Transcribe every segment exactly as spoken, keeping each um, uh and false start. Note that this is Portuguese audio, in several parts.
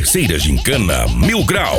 Terceira gincana Mil Grau.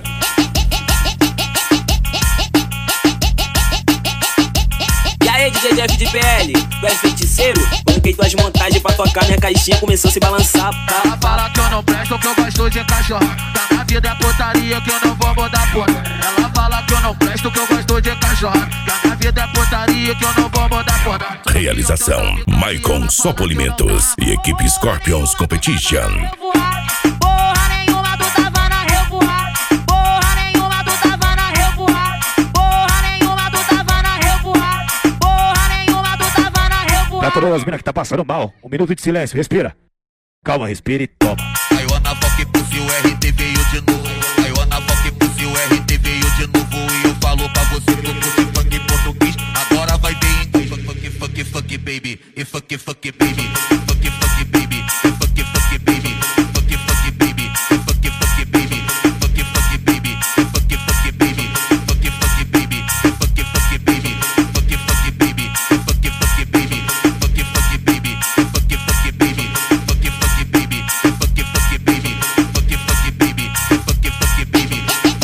E aí, D J Jeff de P L, tu é feiticeiro? Banquei tuas montagens pra tocar, minha caixinha começou a se balançar. Tá? Ela fala que eu não presto, que eu gosto de cachorro. Tá na vida é putaria, que eu não vou mudar porra. Ela fala que eu não presto, que eu gosto de cachorro. Tá na vida é putaria, que eu não vou mudar porra. Realização Maicon Sopolimentos e equipe Scorpions Competition. Porra nenhuma, tu tava na revoada. Porra nenhuma, tu tava na revoada. Porra nenhuma, tu tava na revoada. Porra nenhuma, tu tava na revoada. Pra todas as minas que tá passando mal, um minuto de silêncio, respira. Calma, respira e toma. Aí o Anafoque Pussy, o R T veio de novo. Aí o Anafoque Pussy, o R T veio de novo. E eu falo pra você que eu pussy funk português. Agora vai ver em inglês. Fuck, fuck, fuck, baby. E fuck, fuck, baby. Fuck, fuck, baby. E fuck, fuck, baby. Fuck, fuck, baby. E fuck, fuck, baby. Fuck, fuck, baby. E fuck, fuck, baby. Fuck, fuck, baby. E fuck, fuck, baby. Fuck, fuck, baby. E fuck, fuck, baby. Fuck, fuck, baby. E fuck, fuck, baby. Fuck, fuck, baby. E fuck, fuck, baby. Fuck, fuck, baby. E fuck, fuck, baby.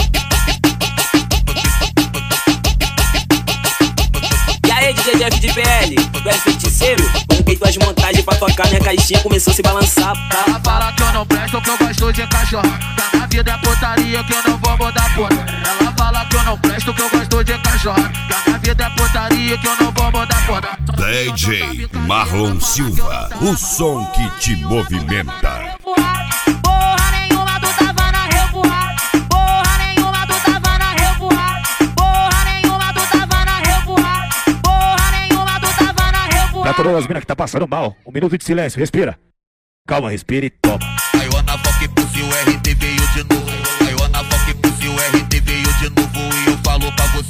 E aí, D J Jeff de P L, tu é feiticeiro? Banquei tuas montagens pra tocar, minha caixinha começou a se balançar. Tá? Ela fala que eu não presto, que eu gosto de cachorro. Tá na vida é putaria, que eu não vou mudar porra. Ela fala que eu não presto, que eu gosto de cachorro. Tá na vida é putaria, que eu não vou mudar porra. D J Marlon Silva, o som que te movimenta. Porra nenhuma, tu tava na revoada. Porra nenhuma, tu tava na revoada. Porra nenhuma, tu tava na revoada. Porra nenhuma, tu tava na revoada. Pra todas as minas que tá passando mal, um minuto de silêncio, respira. Calma, respira e toma. Aí o Anafoque Pussy, o R T veio de novo. Aí o Anafoque Pussy, o R T veio de novo. E eu falo pra você